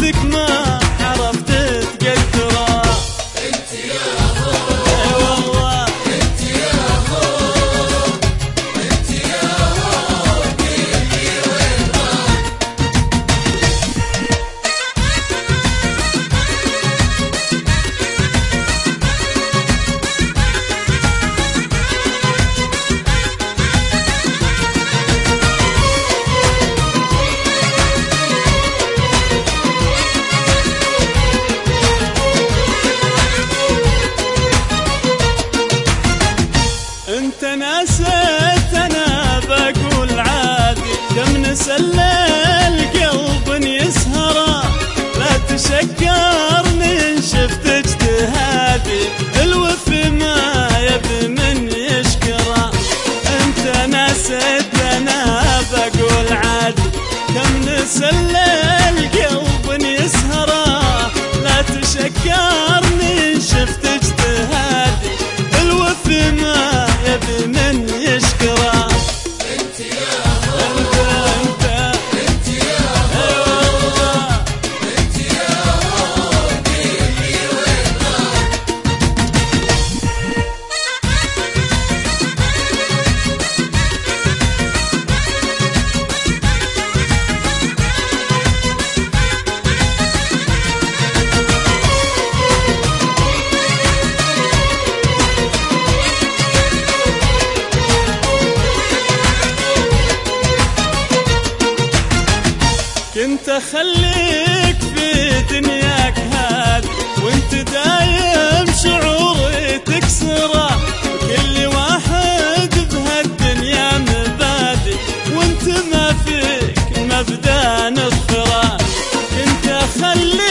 وجودك ما عرفت تقدره. انت يا اخو اي والله انت يا اخو انت يا اخو قلبي وين راح. انت نسيت انا بقول عادي، كم نسلى القلب يسهره، لا تشكرني ان شفت اجتهادي، الوفي ما يبي من يشكره. انت نسيت انا بقول عادي، كم نسلى القلب يسهره، لا تشكرني ان شفت اجتهادي، الوفي ما يبي من يشكره. انت يا اخو انت انت يا اخو اي والله انت يا اخو قلبي وين راح. كنت اخليك في دنياك هذه، وانت دايم شعوري تكسره، وكل واحد بهالدنيا مبادئ، وانت ما فيك مبدأ نذكره. كنت اخليك